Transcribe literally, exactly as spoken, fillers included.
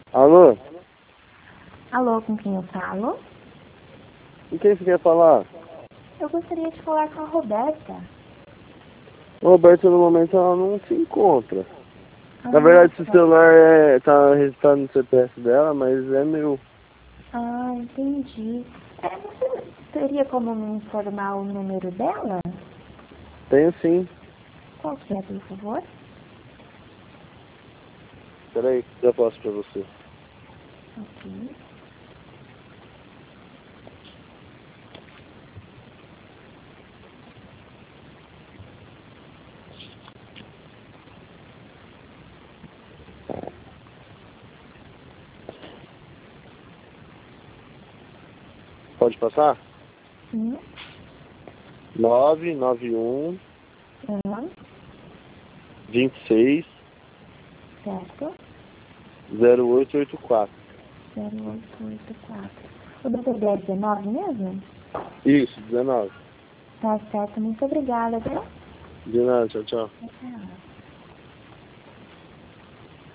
Alô? Alô, com quem eu falo? Com quem você quer falar? Eu gostaria de falar com a Roberta. Roberta, no momento, ela não se encontra. Ah, Na verdade, esse tá. celular é, tá registrado no C P F dela, mas é meu. Ah, entendi. É, você teria como me informar o número dela? Tenho sim. Qual que é, por favor? Peraí, já posso pra você. Ok. Pode passar? Sim. nove nove um, Ah, vinte e seis, certo. zero oito oito quatro. zero oito oito quatro. O D D D é dezenove mesmo? Isso, dezenove. Tá certo. Muito obrigada, viu? De nada, tchau, tchau. Tchau.